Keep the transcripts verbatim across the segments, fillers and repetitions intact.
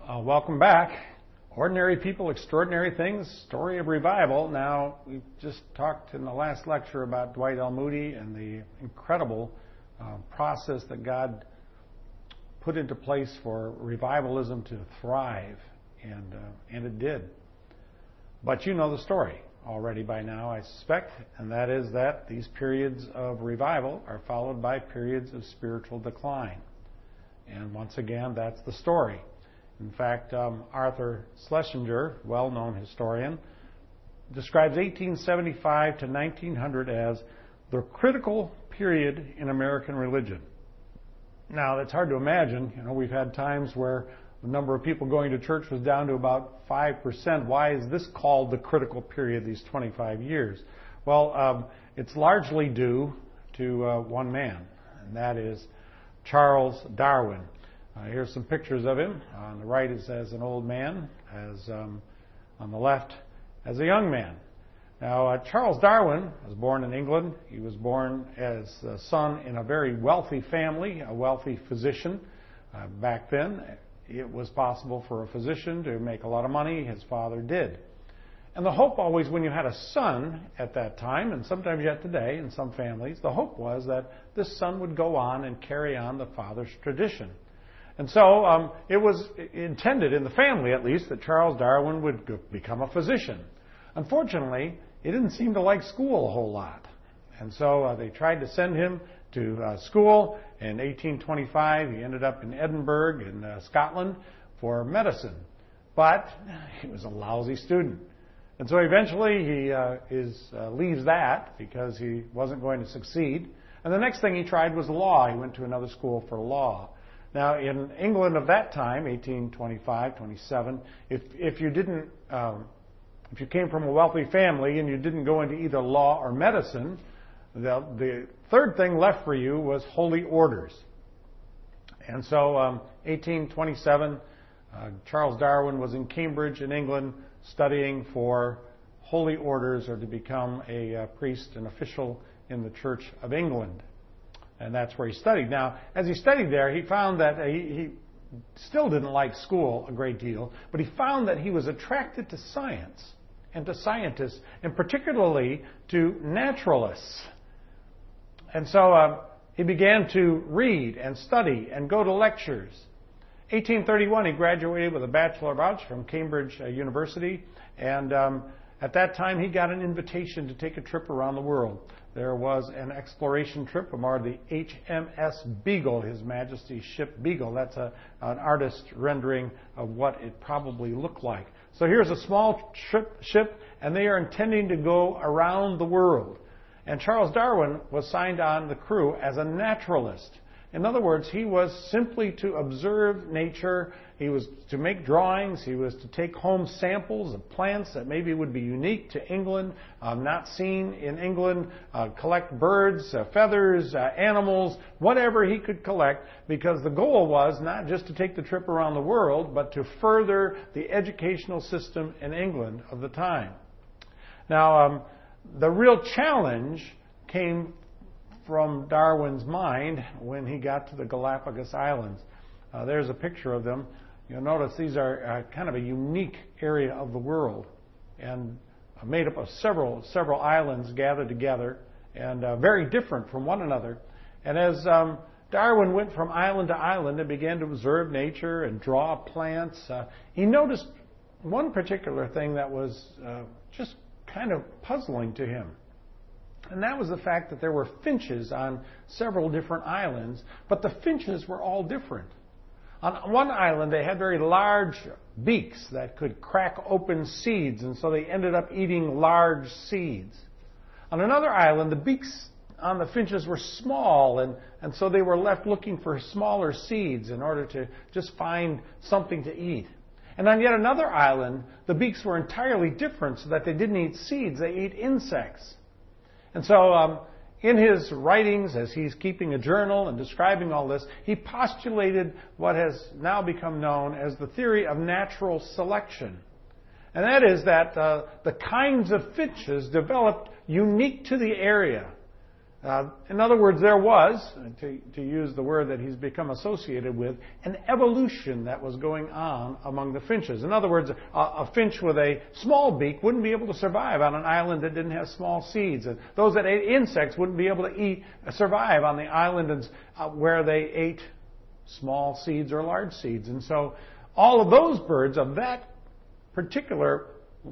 Uh, welcome back. Ordinary People, Extraordinary Things, Story of Revival. Now, we just talked in the last lecture about Dwight L. Moody and the incredible uh, process that God put into place for revivalism to thrive, and, uh, and it did. But you know the story already by now, I suspect, and that is that these periods of revival are followed by periods of spiritual decline. And once again, that's the story. In fact, um, Arthur Schlesinger, well-known historian, describes eighteen seventy-five to nineteen hundred as the critical period in American religion. Now, that's hard to imagine. You know, we've had times where the number of people going to church was down to about five percent. Why is this called the critical period, these twenty-five years? Well, um, it's largely due to uh, one man, and that is Charles Darwin. Uh, here's some pictures of him. On the right is as an old man, as um, on the left as a young man. Now, uh, Charles Darwin was born in England. He was born as a son in a very wealthy family, a wealthy physician. Uh, back then, it was possible for a physician to make a lot of money. His father did. And the hope always, when you had a son at that time, and sometimes yet today in some families, the hope was that this son would go on and carry on the father's tradition. And so um, it was intended, in the family at least, that Charles Darwin would go, become a physician. Unfortunately, he didn't seem to like school a whole lot. And so uh, they tried to send him to uh, school. In eighteen twenty-five, he ended up in Edinburgh in uh, Scotland for medicine. But he was a lousy student. And so eventually he uh, is, uh, leaves that because he wasn't going to succeed. And the next thing he tried was law. He went to another school for law. Now, in England of that time, eighteen twenty-five, twenty-seven, if if you didn't, um, if you came from a wealthy family and you didn't go into either law or medicine, the, the third thing left for you was holy orders. And so, um, eighteen twenty-seven, uh, Charles Darwin was in Cambridge in England studying for holy orders, or to become a uh, priest, an official in the Church of England. And that's where he studied. Now, as he studied there, he found that he, he still didn't like school a great deal, but he found that he was attracted to science and to scientists, and particularly to naturalists. And so uh, he began to read and study and go to lectures. eighteen thirty-one, he graduated with a Bachelor of Arts from Cambridge uh, University, and um, at that time he got an invitation to take a trip around the world. There was an exploration trip aboard the H M S Beagle, His Majesty's ship Beagle. That's a, an artist rendering of what it probably looked like. So here's a small trip, ship, and they are intending to go around the world. And Charles Darwin was signed on the crew as a naturalist. In other words, he was simply to observe nature. He was to make drawings. He was to take home samples of plants that maybe would be unique to England, um, not seen in England, uh, collect birds, uh, feathers, uh, animals, whatever he could collect, because the goal was not just to take the trip around the world, but to further the educational system in England of the time. Now, um, the real challenge came from Darwin's mind when he got to the Galapagos Islands. Uh, there's a picture of them. You'll notice these are uh, kind of a unique area of the world, and uh, made up of several several islands gathered together, and uh, very different from one another. And as um, Darwin went from island to island and began to observe nature and draw plants, uh, he noticed one particular thing that was uh, just kind of puzzling to him. And that was the fact that there were finches on several different islands, but the finches were all different. On one island, they had very large beaks that could crack open seeds, and so they ended up eating large seeds. On another island, the beaks on the finches were small, and, and so they were left looking for smaller seeds in order to just find something to eat. And on yet another island, the beaks were entirely different, so that they didn't eat seeds, they ate insects. And so um, in his writings, as he's keeping a journal and describing all this, he postulated what has now become known as the theory of natural selection. And that is that uh, the kinds of finches developed unique to the area Uh, in other words, there was, to, to use the word that he's become associated with, an evolution that was going on among the finches. In other words, a, a finch with a small beak wouldn't be able to survive on an island that didn't have small seeds. And those that ate insects wouldn't be able to eat, survive on the island uh, where they ate small seeds or large seeds. And so all of those birds of that particular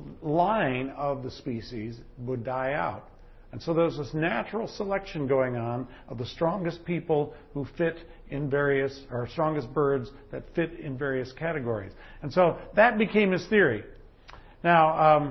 line of the species would die out. And so there's this natural selection going on of the strongest people who fit in various, or strongest birds that fit in various categories. And so that became his theory. Now, um,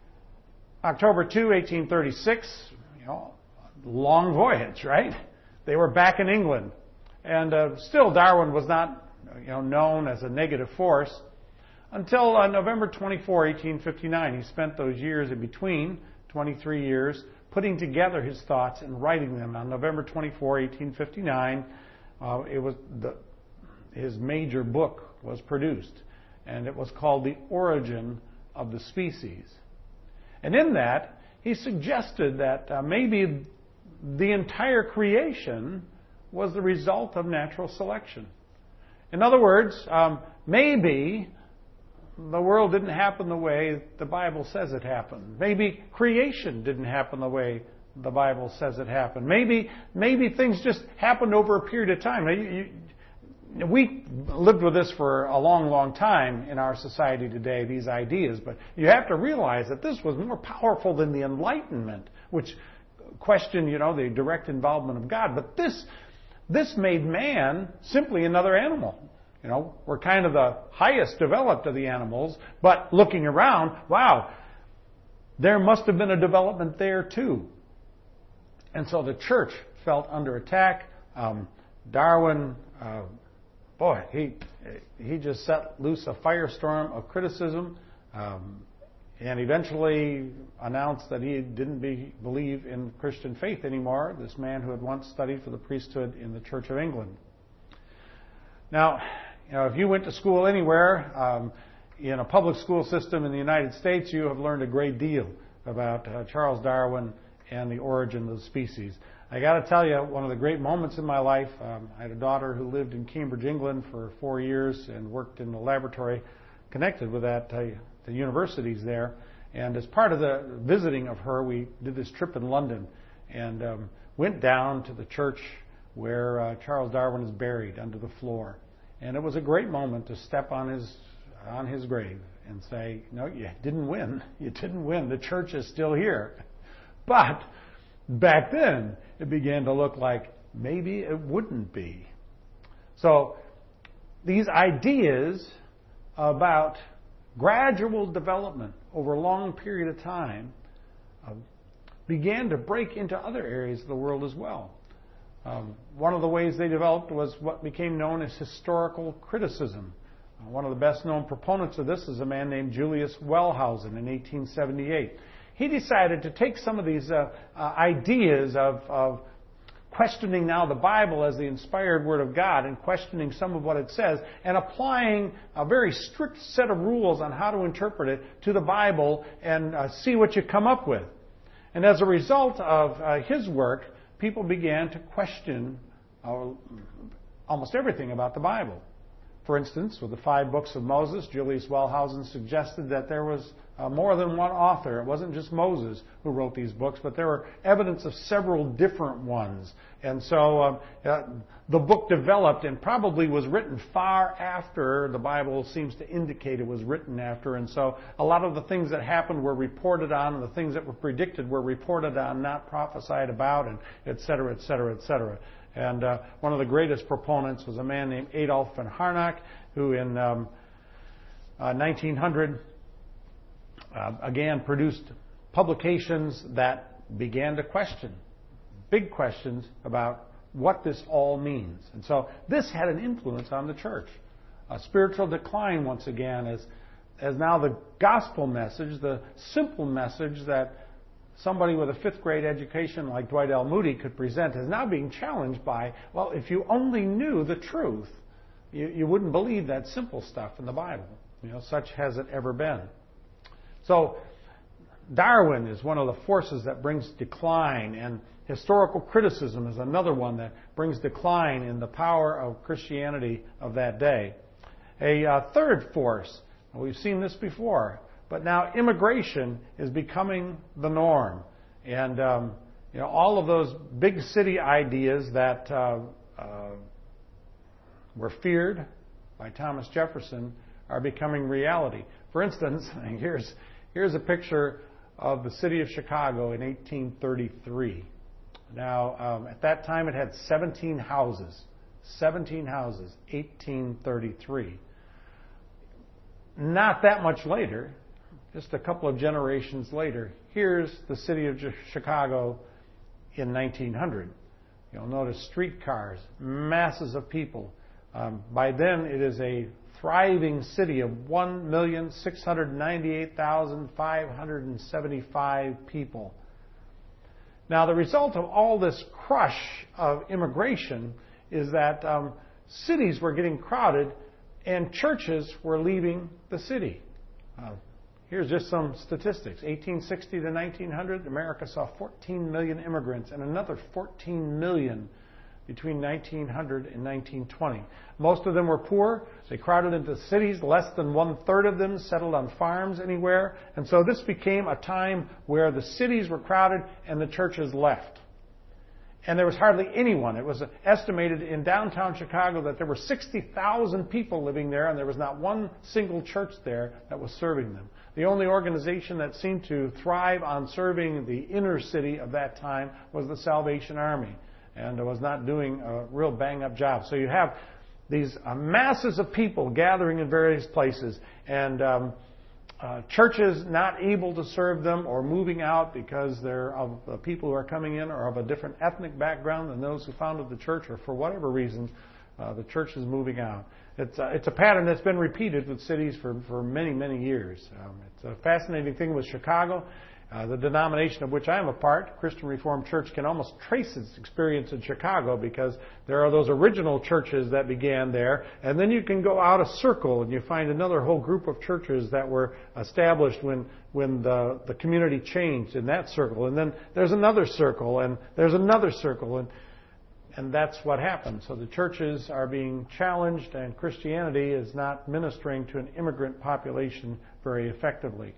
October second, eighteen thirty-six, you know, long voyage, right? They were back in England. And uh, still Darwin was not, you know, known as a negative force until uh, November twenty-fourth, eighteen fifty-nine. He spent those years in between, twenty-three years, putting together his thoughts and writing them. On November twenty-fourth, eighteen fifty-nine, uh, it was the, his major book was produced, and it was called The Origin of the Species. And in that, he suggested that uh, maybe the entire creation was the result of natural selection. In other words, um, maybe the world didn't happen the way the Bible says it happened. Maybe creation didn't happen the way the Bible says it happened. Maybe maybe things just happened over a period of time. Now, you, you, we lived with this for a long, long time in our society today, these ideas, but you have to realize that this was more powerful than the Enlightenment, which questioned, you know, the direct involvement of God. But this, this made man simply another animal. You know, we're kind of the highest developed of the animals, but looking around, wow, there must have been a development there too. And so the church felt under attack. Um, Darwin, uh, boy, he he just set loose a firestorm of criticism, um, and eventually announced that he didn't be, believe in Christian faith anymore, this man who had once studied for the priesthood in the Church of England. Now, you know, if you went to school anywhere, um, in a public school system in the United States, you have learned a great deal about uh, Charles Darwin and the origin of the species. I got to tell you, one of the great moments in my life, um, I had a daughter who lived in Cambridge, England for four years and worked in the laboratory connected with that, uh, the universities there. And as part of the visiting of her, we did this trip in London and um, went down to the church where uh, Charles Darwin is buried under the floor. And it was a great moment to step on his on his grave and say, no, you didn't win. You didn't win. The church is still here. But back then, it began to look like maybe it wouldn't be. So these ideas about gradual development over a long period of time uh, began to break into other areas of the world as well. Um, one of the ways they developed was what became known as historical criticism. Uh, one of the best known proponents of this is a man named Julius Wellhausen in eighteen seventy-eight. He decided to take some of these uh, uh, ideas of, of questioning now the Bible as the inspired Word of God and questioning some of what it says and applying a very strict set of rules on how to interpret it to the Bible and uh, see what you come up with. And as a result of uh, his work, people began to question uh, almost everything about the Bible. For instance, with the five books of Moses, Julius Wellhausen suggested that there was uh, more than one author. It wasn't just Moses who wrote these books, but there were evidence of several different ones. And so um, uh, the book developed and probably was written far after the Bible seems to indicate it was written after. And so a lot of the things that happened were reported on, and the things that were predicted were reported on, not prophesied about, and et cetera, et cetera, et cetera. And uh, one of the greatest proponents was a man named Adolf von Harnack, who in um, uh, nineteen hundred uh, again produced publications that began to question, big questions about what this all means. And so this had an influence on the church. A spiritual decline once again as, as now the gospel message, the simple message that somebody with a fifth grade education like Dwight L. Moody could present is now being challenged by, well, if you only knew the truth, you, you wouldn't believe that simple stuff in the Bible. You know, such has it ever been. So Darwin is one of the forces that brings decline, and historical criticism is another one that brings decline in the power of Christianity of that day. A uh, third force, we've seen this before, but now immigration is becoming the norm. And um, you know, all of those big city ideas that uh, uh, were feared by Thomas Jefferson are becoming reality. For instance, here's, here's a picture of the city of Chicago in eighteen thirty-three. Now, um, at that time it had seventeen houses. seventeen houses, eighteen thirty-three. Not that much later, just a couple of generations later, here's the city of Chicago in nineteen hundred. You'll notice streetcars, masses of people. Um, by then, it is a thriving city of one million six hundred ninety-eight thousand five hundred seventy-five people. Now, the result of all this crush of immigration is that um, cities were getting crowded and churches were leaving the city. Uh, here's just some statistics. eighteen sixty to nineteen hundred, America saw fourteen million immigrants and another fourteen million between nineteen hundred and nineteen twenty. Most of them were poor. They crowded into cities. Less than one-third of them settled on farms anywhere. And so this became a time where the cities were crowded and the churches left. And there was hardly anyone. It was estimated in downtown Chicago that there were sixty thousand people living there, and there was not one single church there that was serving them. The only organization that seemed to thrive on serving the inner city of that time was the Salvation Army, and was not doing a real bang-up job. So you have these uh, masses of people gathering in various places, and um, uh, churches not able to serve them or moving out because they're of uh, people who are coming in or of a different ethnic background than those who founded the church, or for whatever reason, uh, the church is moving out. It's, uh, it's a pattern that's been repeated with cities for, for many, many years. Um, it's a fascinating thing with Chicago. Uh, the denomination of which I am a part, Christian Reformed Church, can almost trace its experience in Chicago because there are those original churches that began there, and then you can go out a circle and you find another whole group of churches that were established when when the, the community changed in that circle, and then there's another circle, and there's another circle, and and that's what happened. So the churches are being challenged, and Christianity is not ministering to an immigrant population very effectively.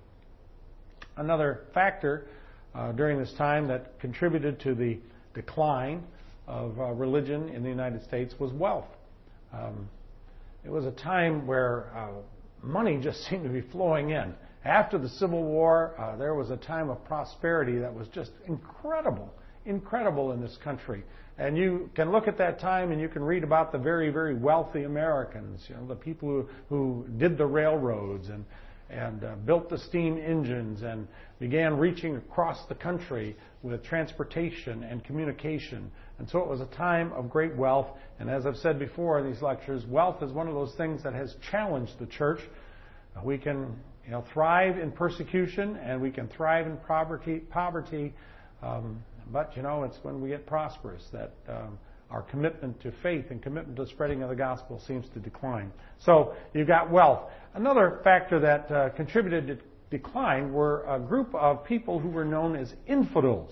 Another factor uh, during this time that contributed to the decline of uh, religion in the United States was wealth. Um, it was a time where uh, money just seemed to be flowing in. After the Civil War, uh, there was a time of prosperity that was just incredible, incredible in this country. And you can look at that time and you can read about the very, very wealthy Americans, you know, the people who, who did the railroads and and uh, built the steam engines and began reaching across the country with transportation and communication. And so it was a time of great wealth. And as I've said before in these lectures, wealth is one of those things that has challenged the church. Uh, we can you know, thrive in persecution and we can thrive in poverty, poverty um, but, you know, it's when we get prosperous that um, our commitment to faith and commitment to the spreading of the gospel seems to decline. So you've got wealth. Another factor that uh, contributed to decline were a group of people who were known as infidels.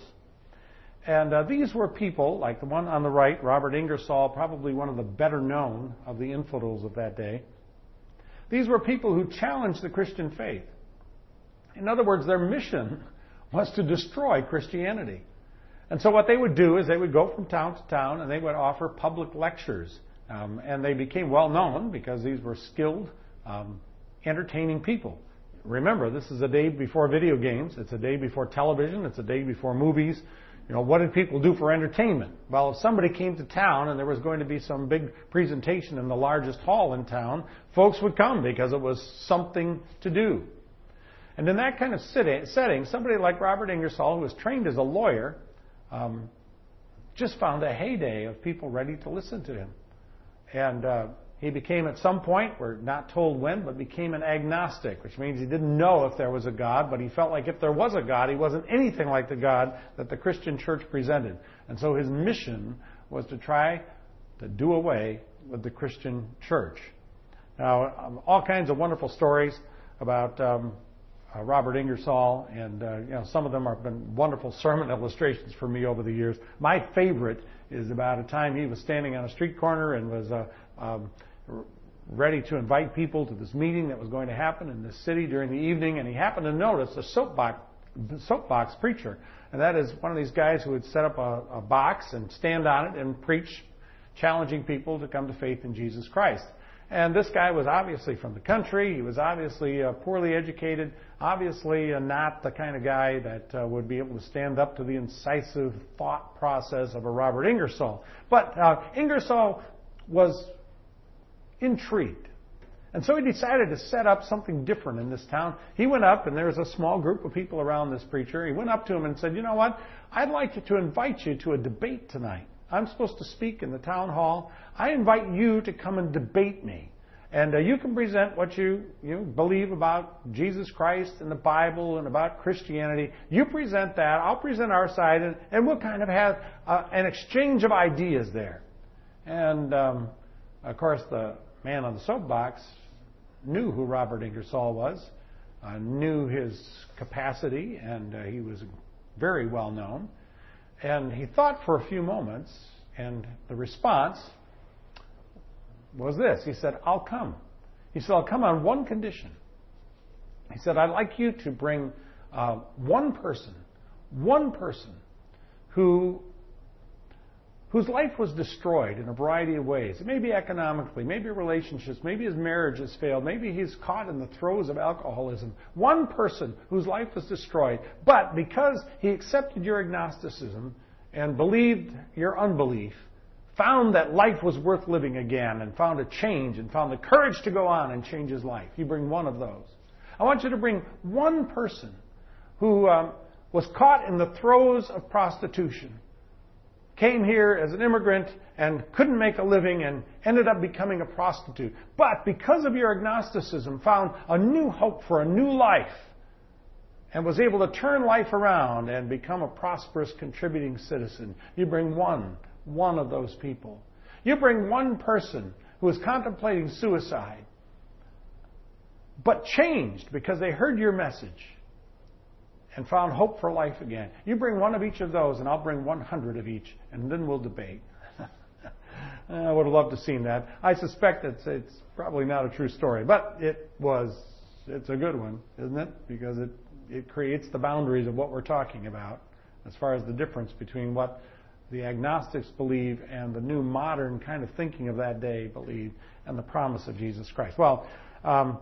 And uh, these were people, like the one on the right, Robert Ingersoll, probably one of the better known of the infidels of that day. These were people who challenged the Christian faith. In other words, their mission was to destroy Christianity. And so what they would do is they would go from town to town and they would offer public lectures. Um, and they became well known because these were skilled, um, entertaining people. Remember, this is a day before video games. It's a day before television. It's a day before movies. You know, what did people do for entertainment? Well, if somebody came to town and there was going to be some big presentation in the largest hall in town, folks would come because it was something to do. And in that kind of setting, somebody like Robert Ingersoll, who was trained as a lawyer, Um, just found a heyday of people ready to listen to him. And uh, he became at some point, we're not told when, but became an agnostic, which means he didn't know if there was a God, but he felt like if there was a God, he wasn't anything like the God that the Christian church presented. And so his mission was to try to do away with the Christian church. Now, um, all kinds of wonderful stories about um, uh, Robert Ingersoll, and uh, you know, some of them have been wonderful sermon illustrations for me over the years. My favorite is about a time he was standing on a street corner and was uh, um, ready to invite people to this meeting that was going to happen in this city during the evening, and he happened to notice a soapbox, soapbox preacher, and that is one of these guys who would set up a, a box and stand on it and preach, challenging people to come to faith in Jesus Christ. And this guy was obviously from the country. He was obviously uh, poorly educated, obviously uh, not the kind of guy that uh, would be able to stand up to the incisive thought process of a Robert Ingersoll. But uh, Ingersoll was intrigued. And so he decided to set up something different in this town. He went up, and there was a small group of people around this preacher. He went up to him and said, you know what, I'd like to invite you to a debate tonight. I'm supposed to speak in the town hall. I invite you to come and debate me. And uh, you can present what you, you believe about Jesus Christ and the Bible and about Christianity. You present that. I'll present our side, and, and we'll kind of have uh, an exchange of ideas there. And, um, of course, the man on the soapbox knew who Robert Ingersoll was, uh, knew his capacity, and uh, he was very well known. And he thought for a few moments, and the response was this. He said, I'll come. He said, I'll come on one condition. He said, I'd like you to bring uh, one person, one person who whose life was destroyed in a variety of ways. It may be economically, maybe relationships, maybe his marriage has failed, maybe he's caught in the throes of alcoholism. One person whose life was destroyed, but because he accepted your agnosticism and believed your unbelief, found that life was worth living again and found a change and found the courage to go on and change his life. You bring one of those. I want you to bring one person who um, was caught in the throes of prostitution, came here as an immigrant and couldn't make a living and ended up becoming a prostitute. But because of your agnosticism, found a new hope for a new life and was able to turn life around and become a prosperous, contributing citizen. You bring one, one of those people. You bring one person who is contemplating suicide, but changed because they heard your message and found hope for life again. You bring one of each of those, and I'll bring one hundred of each, and then we'll debate. I would have loved to have seen that. I suspect it's, it's probably not a true story, but it was. It's a good one, isn't it? Because it, it creates the boundaries of what we're talking about as far as the difference between what the agnostics believe and the new modern kind of thinking of that day believed and the promise of Jesus Christ. Well, um,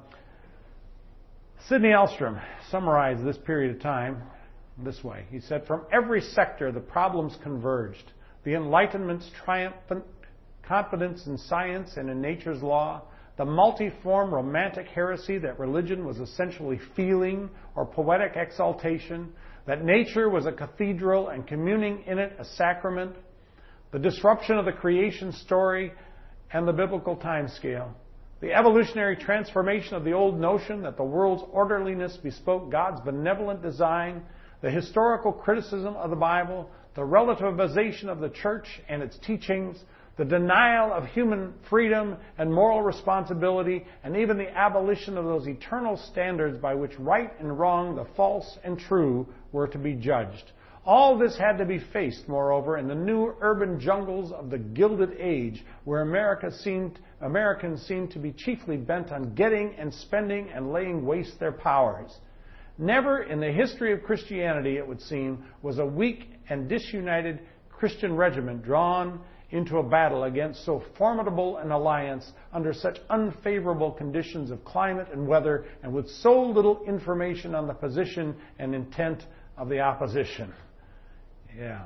Sidney Elstrom summarized this period of time this way. He said, from every sector the problems converged. The Enlightenment's triumphant confidence in science and in nature's law, the multiform romantic heresy that religion was essentially feeling or poetic exaltation, that nature was a cathedral and communing in it a sacrament, the disruption of the creation story and the biblical time scale, the evolutionary transformation of the old notion that the world's orderliness bespoke God's benevolent design, the historical criticism of the Bible, the relativization of the church and its teachings, the denial of human freedom and moral responsibility, and even the abolition of those eternal standards by which right and wrong, the false and true, were to be judged. All this had to be faced, moreover, in the new urban jungles of the Gilded Age, where America seemed, Americans seemed to be chiefly bent on getting and spending and laying waste their powers. Never in the history of Christianity, it would seem, was a weak and disunited Christian regiment drawn into a battle against so formidable an alliance under such unfavorable conditions of climate and weather and with so little information on the position and intent of the opposition. Yeah.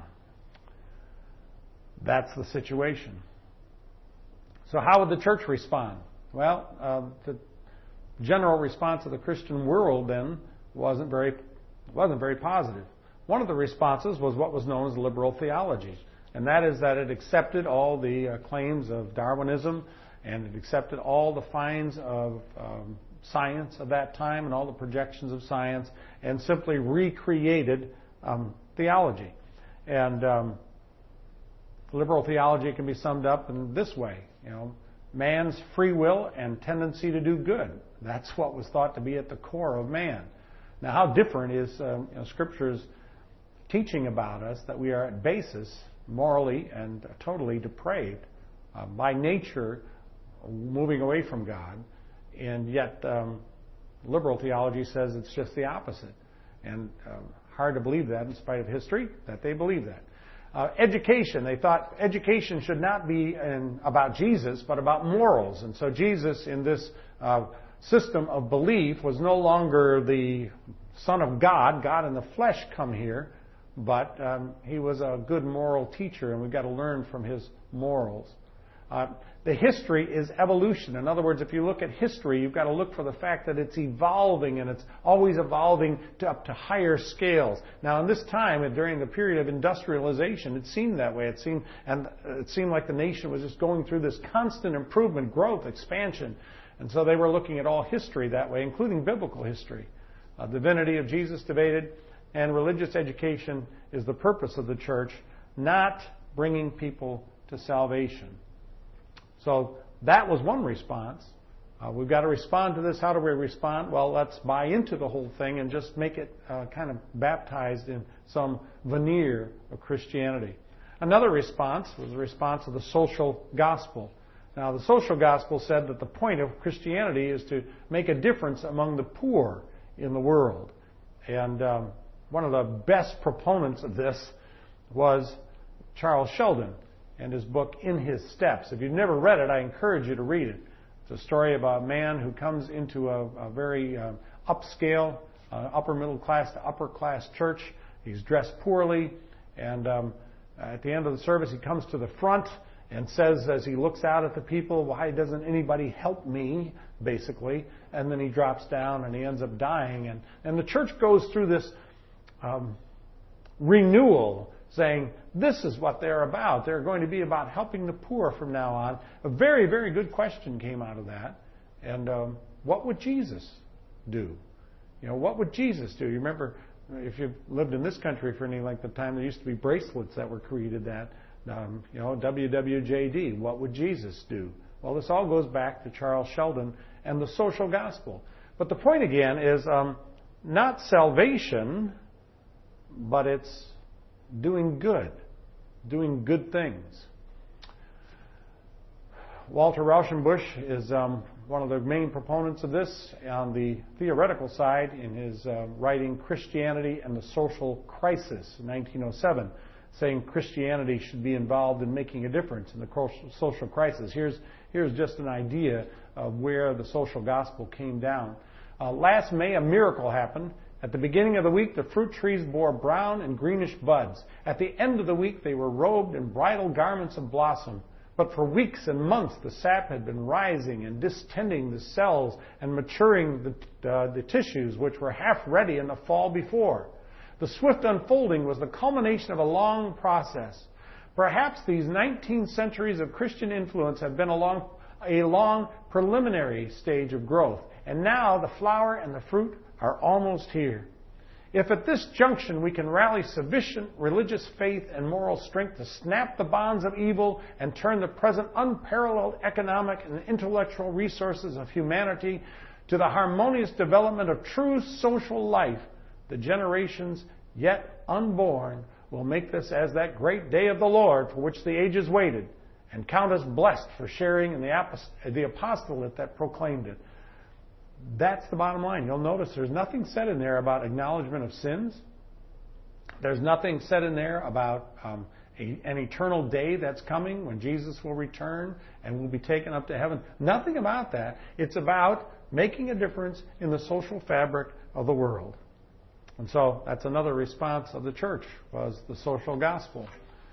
That's the situation. So how would the church respond? Well, uh, the general response of the Christian world then wasn't very, wasn't very positive. One of the responses was what was known as liberal theology, and that is that it accepted all the uh, claims of Darwinism, and it accepted all the finds of um, science of that time and all the projections of science, and simply recreated um, theology. And um, liberal theology can be summed up in this way, you know, man's free will and tendency to do good. That's what was thought to be at the core of man. Now, how different is um, you know, Scripture's teaching about us that we are at basis morally and totally depraved, uh, by nature moving away from God, and yet um, liberal theology says it's just the opposite. And um, hard to believe that in spite of history, that they believe that. Uh, education, they thought education should not be in, about Jesus, but about morals. And so Jesus, in this uh, system of belief, was no longer the Son of God, God in the flesh come here, but um, he was a good moral teacher, and we've got to learn from his morals. Uh, the history is evolution. In other words, if you look at history, you've got to look for the fact that it's evolving, and it's always evolving to up to higher scales. Now, in this time, during the period of industrialization, it seemed that way. It seemed, and it seemed like the nation was just going through this constant improvement, growth, expansion. And so they were looking at all history that way, including biblical history. Uh, divinity of Jesus debated, and religious education is the purpose of the church, not bringing people to salvation. So that was one response. Uh, we've got to respond to this. How do we respond? Well, let's buy into the whole thing and just make it uh, kind of baptized in some veneer of Christianity. Another response was the response of the social gospel. Now, the social gospel said that the point of Christianity is to make a difference among the poor in the world. And um, one of the best proponents of this was Charles Sheldon and his book, In His Steps. If you've never read it, I encourage you to read it. It's a story about a man who comes into a, a very uh, upscale, uh, upper middle class to upper class church. He's dressed poorly, and um, at the end of the service, he comes to the front and says, as he looks out at the people, why doesn't anybody help me, basically? And then he drops down and he ends up dying. And, and the church goes through this um, renewal, saying, this is what they're about. They're going to be about helping the poor from now on. A very, very good question came out of that. And um, what would Jesus do? You know, what would Jesus do? You remember, if you've lived in this country for any length of time, there used to be bracelets that were created that, um, you know, W W J D, what would Jesus do? Well, this all goes back to Charles Sheldon and the social gospel. But the point again is um, not salvation, but it's doing good, doing good things. Walter Rauschenbusch is um, one of the main proponents of this on the theoretical side in his uh, writing Christianity and the Social Crisis in nineteen oh seven, saying Christianity should be involved in making a difference in the social crisis. Here's, here's just an idea of where the social gospel came down. Uh, last May, a miracle happened. At the beginning of the week, the fruit trees bore brown and greenish buds. At the end of the week, they were robed in bridal garments of blossom. But for weeks and months, the sap had been rising and distending the cells and maturing the, uh, the tissues, which were half ready in the fall before. The swift unfolding was the culmination of a long process. Perhaps these nineteen centuries of Christian influence have been a long, a long preliminary stage of growth. And now the flower and the fruit are almost here. If at this junction we can rally sufficient religious faith and moral strength to snap the bonds of evil and turn the present unparalleled economic and intellectual resources of humanity to the harmonious development of true social life, the generations yet unborn will make this as that great day of the Lord for which the ages waited, and count us blessed for sharing in the, apost- the apostolate that proclaimed it. That's the bottom line. You'll notice there's nothing said in there about acknowledgement of sins. There's nothing said in there about um, a, an eternal day that's coming when Jesus will return and will be taken up to heaven. Nothing about that. It's about making a difference in the social fabric of the world. And so that's another response of the church, was the social gospel.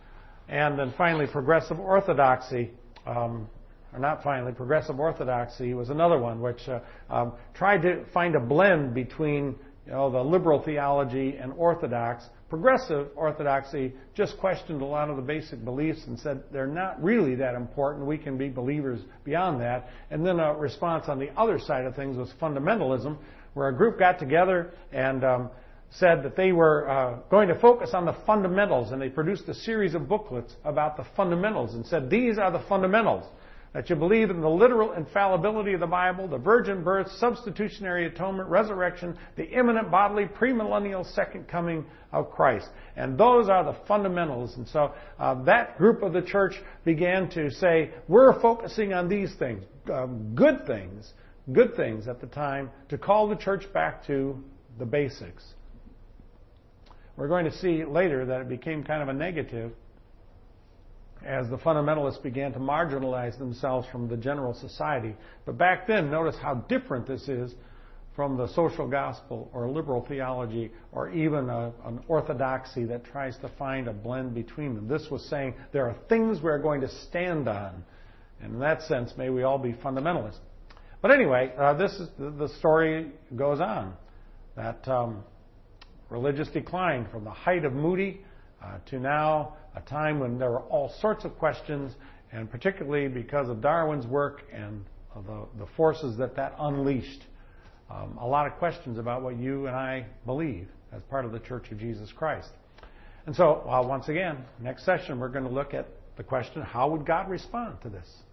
And then finally, progressive orthodoxy. Um, or not finally, progressive orthodoxy was another one which uh, um, tried to find a blend between, you know, the liberal theology and orthodox. Progressive orthodoxy just questioned a lot of the basic beliefs and said they're not really that important. We can be believers beyond that. And then a response on the other side of things was fundamentalism, where a group got together and um, said that they were uh, going to focus on the fundamentals, and they produced a series of booklets about the fundamentals and said these are the fundamentals. that you believe in the literal infallibility of the Bible, the virgin birth, substitutionary atonement, resurrection, the imminent bodily premillennial second coming of Christ. And those are the fundamentals. And so uh, that group of the church began to say, we're focusing on these things, um, good things, good things at the time, to call the church back to the basics. We're going to see later that it became kind of a negative as the fundamentalists began to marginalize themselves from the general society. But back then, notice how different this is from the social gospel or liberal theology or even a, an orthodoxy that tries to find a blend between them. This was saying there are things we're going to stand on. And in that sense, may we all be fundamentalists. But anyway, uh, this is the story goes on. That um, religious decline from the height of Moody uh, to now a time when there were all sorts of questions, and particularly because of Darwin's work and the, the forces that that unleashed, um, a lot of questions about what you and I believe as part of the Church of Jesus Christ. And so, uh, once again, next session we're going to look at the question, how would God respond to this?